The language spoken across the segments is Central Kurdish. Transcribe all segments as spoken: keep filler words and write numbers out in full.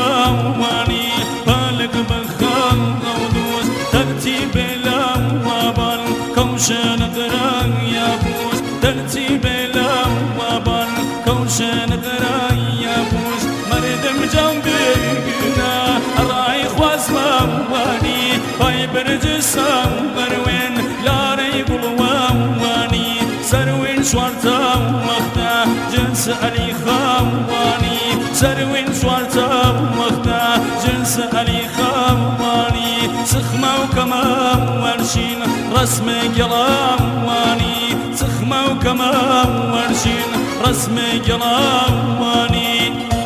واني بالك بخان غودوس ترتيب الأوابان كوشن قران يا بوس ترتيب الأوابان كوشن قران يا بوس مردم جنبنا رايح واسمع واني باي برجس مروين لا ريقل واني سروين شوارتا مختا جنس علي خواني سروين شوارتا مختا جنس علي خواني سخمة وكمان ورشين رسم قلواني سخمة وكمان ورشين رسم قلواني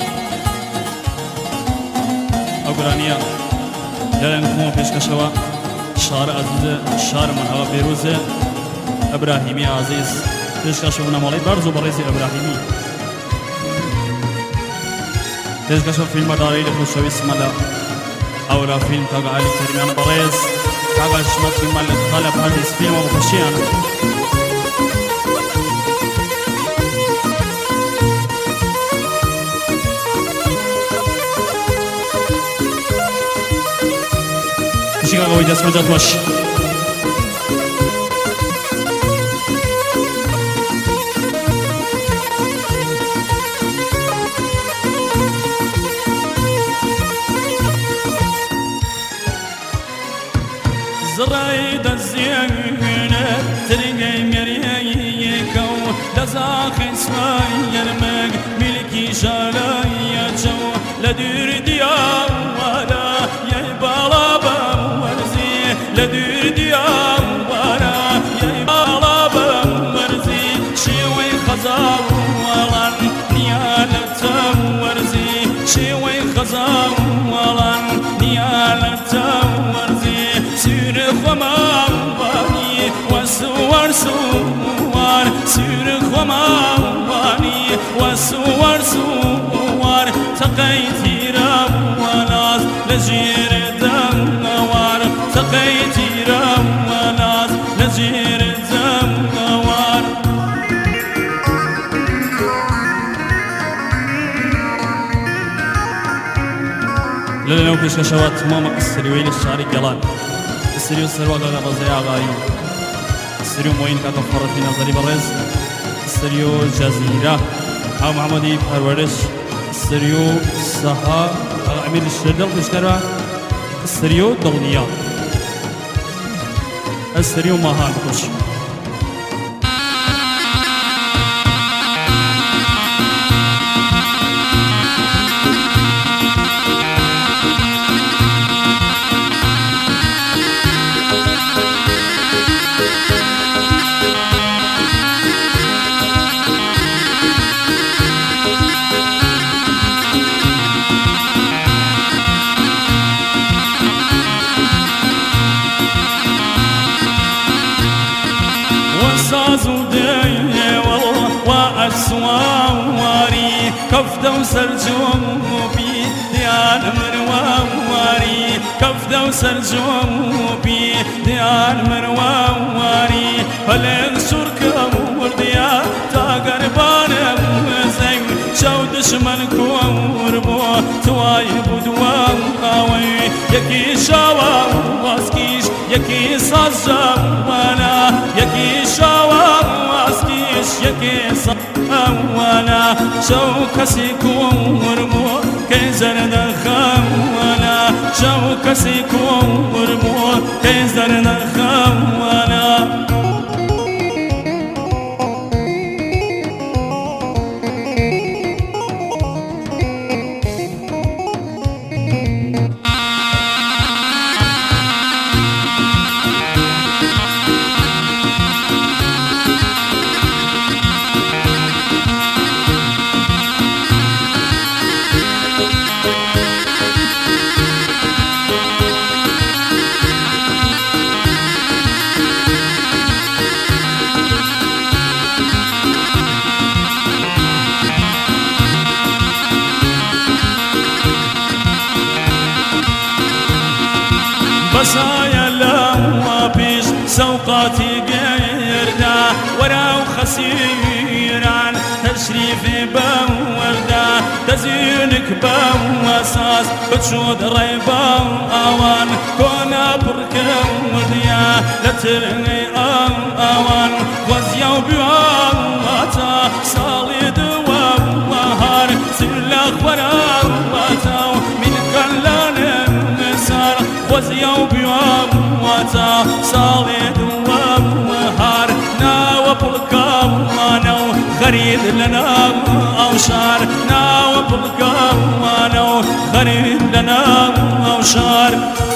أقرانيا لأن نكون فيش كشوا شار عزيز شار من هوا بيروزة إبراهيمي عزيز فيش كشوا مالي برزو بريزي إبراهيمي فيش كشوا فيلم داري لخوشوي اسم الله أورا فيلم تاقع علي كريمان بريز تاقع شمات فيلم اللي تخالف هندس فيلم وبخشيان شيء قوي دست مجد باش زرايد الزينة ترقي مريكو لزاخ اسماء يرمق ملكي شالايا جو لدير ديار ولا يبالا لدير ديار ولا يبالا بمرزي شوي خزار ولن نيالة ورزي شوي خزار ولن نيالة ورزي سير خماماني وسوار سوار سير خماماني وسوار سوار تقيتي روالاز لجير دنوار تقيتي روالاز لجير دنوار للا لو كش كشوات ماما السريوين الشعري قلان السريو السروا قاقا رزي آغاي السريو موين كاكا فرد في نظري برز السريو جزيرة أو محمدي پرورش السريو سها أمير الشردل كشكرا السريو دغنيا السريو ماهان خوش وأسواري كفدة وسرجوبي ديال مرواري كفدة وسرجوبي ديال مرواري فلين شركة ورديا تاقربان وزين شودش ملكو وربو توايب ودوام قوي يكي شاوا واسكيش يكي صجا وانا يكي شاوا واسكيش يكي صجا وانا شوكسيكو وربو كيزر دخام وانا شوكسيكو وربو كيزر دخام وانا بصايا لما بيش سوقاتي قيرنا وراو خسيران تشريفي بوردا تزينك بواساس بتشود ريبا اوان كونا بركة وديا لترني اوان وزيا وبيواتا صالد وهار سلاخ وراواتا من قلان مسار وزيا وبيواتا صالد وهار ناو بالكوانو خريد لنا أوشار ناو بالكوانو خريد لنا أوشار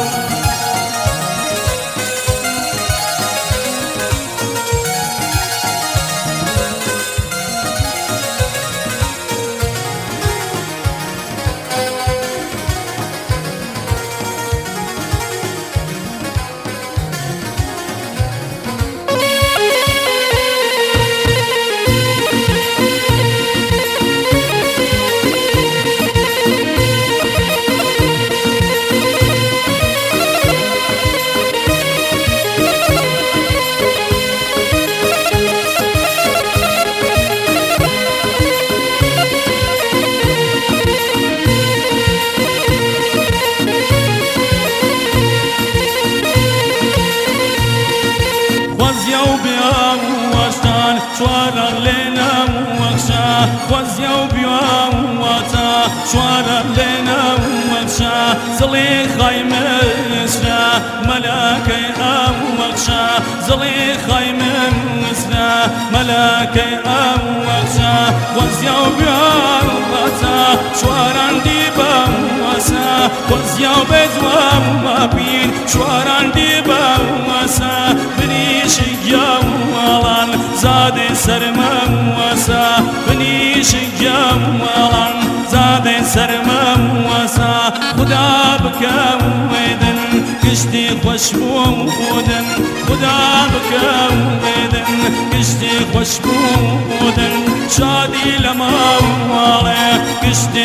شوارع لنا وغشا وزيو بيوم واتا شوارع لنا وغشا زلي خايم اسرا ملاكي ام وغشا زلي خايم اسرا ملاكي ام وغشا وزيو بيوم واتا شوارع ديبا واسا وزيو بزوام مابين شوارع ديبا واسا بنيش يوالان زاد سرمم وسا بنيش جمالان زاد سرمم وسا خدا بكويدن كشتي خوشبودن خدا بكويدن كشتي خوشبودن شادي لما والي كشتي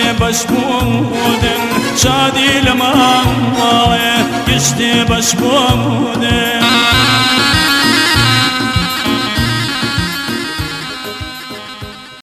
بشبودن شادي لما والي كشتي بشبودن